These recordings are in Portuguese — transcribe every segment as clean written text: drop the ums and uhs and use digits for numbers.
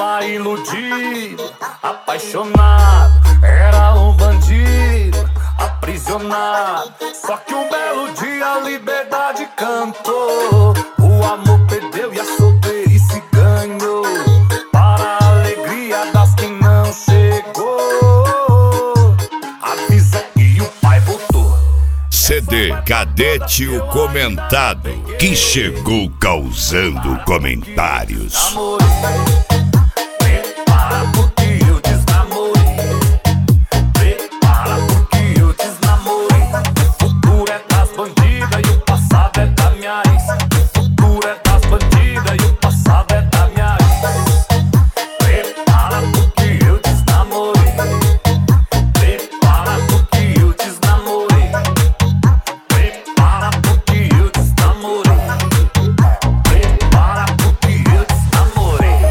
tava iludido, apaixonado, era um bandido, aprisionado. Só que um belo dia a liberdade cantou, o amor perdeu e a solteirice ganhou, para a alegria das que não chegou. Avisa que o pai voltou. CD Cadete o Comentado, que chegou causando comentários. Prepara porque eu desnamorei. Prepara porque eu desnamorei. O futuro é das bandidas e o passado é da minha ex. O futuro é das bandidas e o passado é da minha ex. Prepara porque eu desnamorei. Prepara porque eu desnamorei. Prepara porque eu desnamorei. Prepara porque eu desnamorei.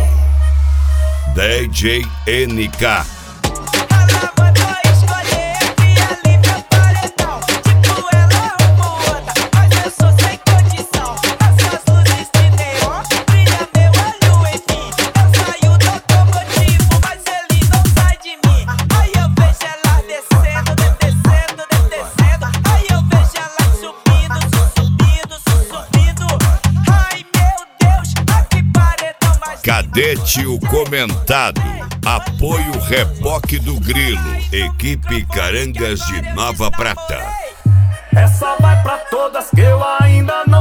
DJ NK. Ela mandou escolher entre ali meu paredão. Tipo, ela uma outra, mas eu sou sem condição. Essas luzes de neon, brilha meu olho em mim. Eu saio do automotivo, mas ele não sai de mim. Aí eu vejo ela descendo, descendo, descendo. Aí eu vejo ela subindo, subindo, subindo. Ai meu Deus, que paredão mais Cadete o Comentado. Apoio Reboque do Grilo. Equipe Carangas de Nova Prata. Essa vai pra todas que eu ainda não